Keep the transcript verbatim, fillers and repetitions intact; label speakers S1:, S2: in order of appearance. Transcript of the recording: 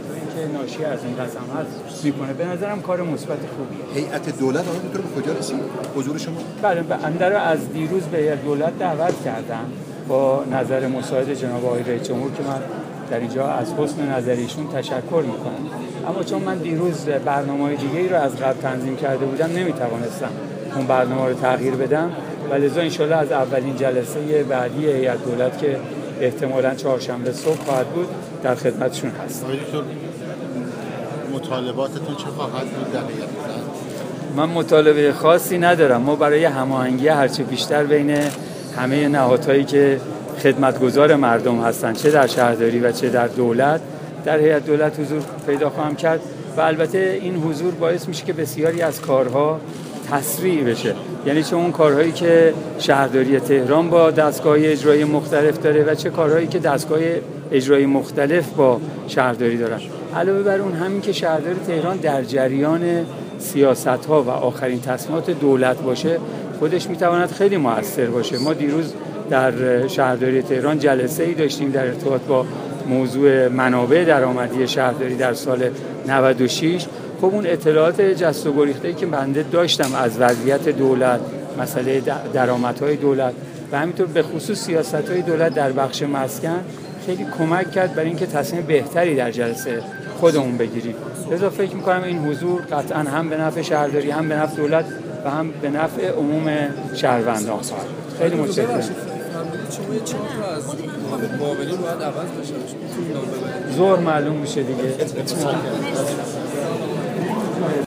S1: که ناشی از این قسم هست میکنه. به نظرم کار مثبت خوبیه.
S2: هیئت دولت الان میتونه به کجا رسید؟ حضور شما؟
S1: بله، بنده رو از دیروز به هیئت دولت دعوت کردم با نظر مساعد جناب آقای رئیس جمهور که من در اینجا از حسن نظریشون تشکر میکنم. اما چون من دیروز برنامه‌های دیگه‌ای رو از قبل تنظیم کرده بودم نمیتوانستم اون برنامه رو تغییر بدم و لذا انشالله از اولین جلسه بعدی هیئت دولت که احتمالاً چهارشنبه صبح خواهد بود در خدمتشون هست.
S3: مطالباتتون چه خواهد بود در هیئت دولت؟
S1: من مطالبه خاصی ندارم. ما برای هماهنگی هرچه بیشتر بین همه نهادهایی که خدمتگزار مردم هستند، چه در شهرداری و چه در دولت، در هیئت دولت حضور پیدا خواهم کرد و البته این حضور باعث میشه که بسیاری از کارها تسریع بشه. یعنی چه اون کارهایی که شهرداری تهران با دستگاه اجرایی مختلف داره و چه کارهایی که دستگاه اجرایی مختلف با شهرداری دارن. علاوه بر اون همین که شهرداری تهران در جریان سیاست‌ها و آخرین تصمیمات دولت باشه خودش میتواند خیلی مؤثر باشه. ما دیروز در شهرداری تهران جلسه‌ای داشتیم در ارتباط با موضوع منابع درآمدی شهرداری در سال نود و شش. خب اون اطلاعات جست و گریخته‌ای که بنده داشتم از وضعیت دولت، مسئله درآمدهای دولت و همینطور به خصوص سیاست‌های دولت در بخش مسکن خیلی کمک کرد برای اینکه تصمیم بهتری در جلسه خودمون بگیریم. لذا فکر می‌کنم این حضور قطعاً هم به نفع شهرداری، هم به نفع دولت و هم به نفع عموم شهروندان خواهد. خیلی متشکرم.
S4: شما یه چهار تا از معاونین باید عوض بشه.
S1: ظهر معلوم میشه دیگه.